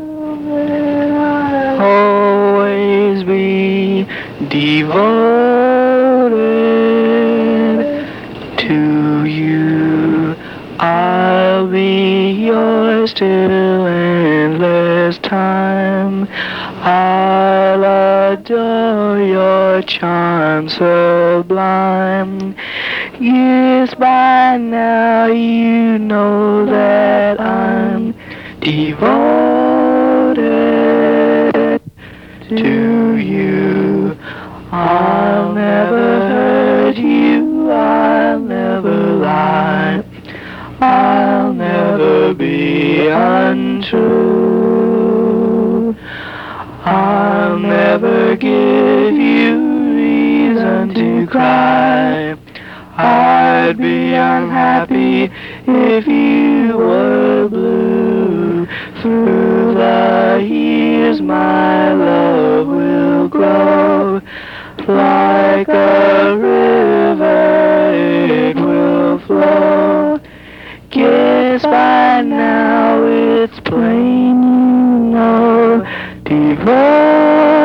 always be devoted to you. I'll be yours till endless time. I'll adore your charm sublime. Yes, by now you know that I'm devoted to you. I'll never hurt you, I'll never lie, I'll never be untrue. I'll never give you reason to cry. I'd be unhappy if you were blue. Through the years my love will grow. Like a river it will flow. Guess by now it's plain you know. Devoted